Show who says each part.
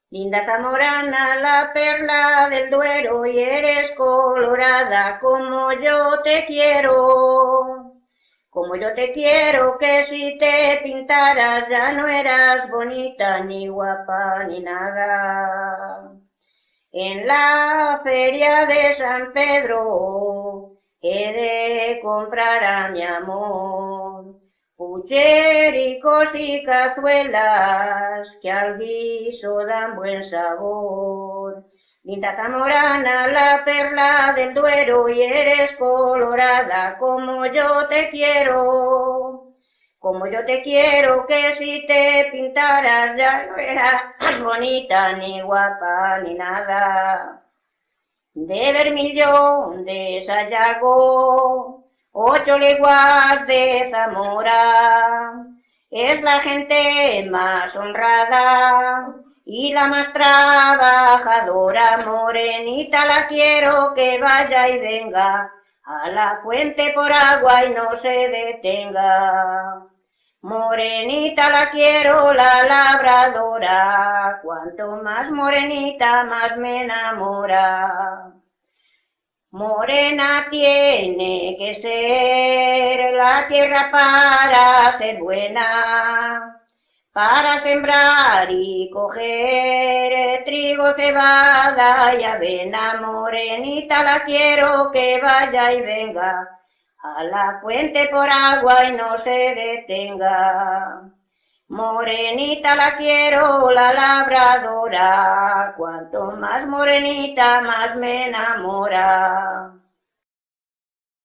Speaker 1: Linda Zamorana, la perla del Duero, y eres colorada como yo te quiero. Como yo te quiero, que si te pintaras ya no eras bonita, ni guapa, ni nada. En la feria de San Pedro he de comprar a mi amor puchericos y cazuelas que al guiso dan buen sabor. Linda Zamorana, la perla del Duero, y eres colorada como yo te quiero. Como yo te quiero, que si te pintaras ya no eras bonita, ni guapa, ni nada. De Bermillón, de Sayago, 8 leguas de Zamora, es la gente más honrada y la más trabajadora. Morenita la quiero, que vaya y venga a la fuente por agua y no se detenga. Morenita la quiero, la labradora, cuanto más morenita más me enamora. Morena tiene que ser la tierra para ser buena, para sembrar y coger trigo, cebada y avena. Morenita la quiero, que vaya y venga a la fuente por agua y no se detenga. Morenita la quiero, la labradora, cuanto más morenita más me enamora.